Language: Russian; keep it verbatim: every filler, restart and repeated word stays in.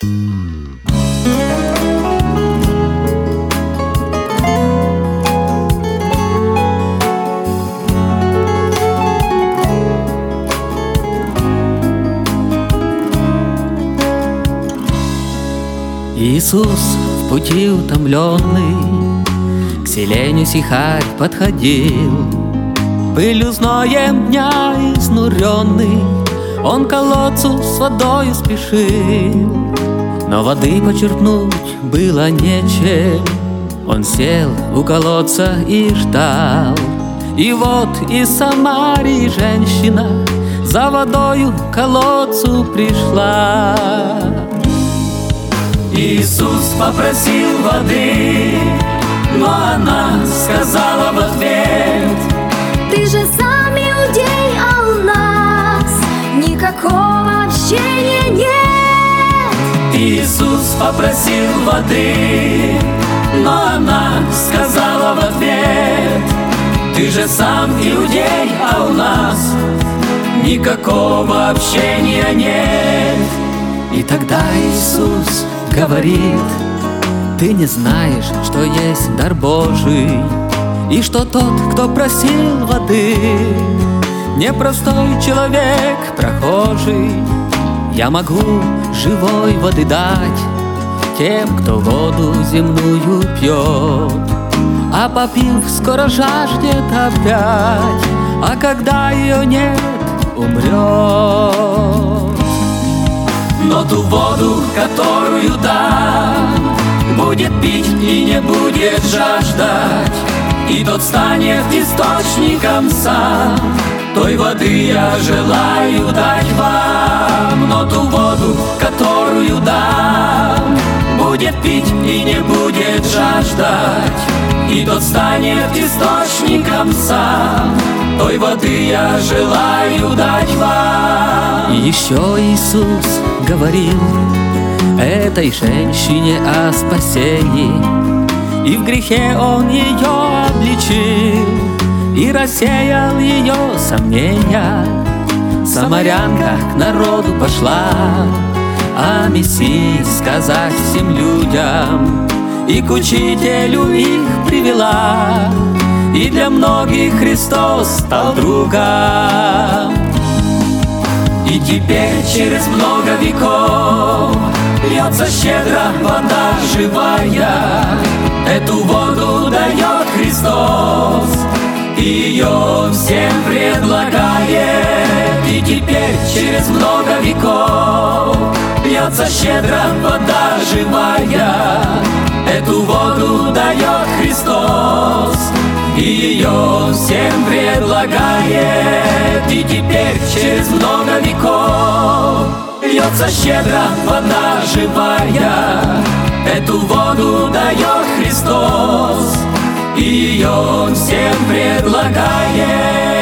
Иисус в пути утомленный к селению сихарь подходил. Пылью зноем дня изнуренный, он к колодцу с водою спешил. Но воды почерпнуть было нечем, он сел у колодца и ждал. И вот из Самарии женщина за водою к колодцу пришла. Иисус попросил воды, но она сказала в ответ: ты же сам иудей, а у нас никакого общения нет. Иисус попросил воды, но она сказала в ответ: ты же сам иудей, а у нас никакого общения нет. И тогда Иисус говорит: ты не знаешь, что есть дар Божий, и что тот, кто просил воды, не простой человек, прохожий. Я могу живой воды дать тем, кто воду земную пьет, а попив, скоро жаждет опять, а когда ее нет, умрет. Но ту воду, которую дам, будет пить и не будет жаждать, и тот станет источником сам. Той воды я желаю дать вам. Но ту воду, которую дам, будет пить и не будет жаждать, и тот станет источником сам. Той воды я желаю дать вам. И еще Иисус говорил этой женщине о спасении, и в грехе Он ее обличил и рассеял ее сомнения. Самарянка к народу пошла о Мессии сказать всем людям, и к учителю их привела, и для многих Христос стал другом. И теперь через много веков льется щедро вода живая. Эту воду дает Христос, и ее всем предлагает. И теперь через много веков льется щедро вода живая. Эту воду дает Христос, и ее всем предлагает. И теперь через много веков льется щедро вода живая. Эту воду дает Христос, и ее всем предлагает.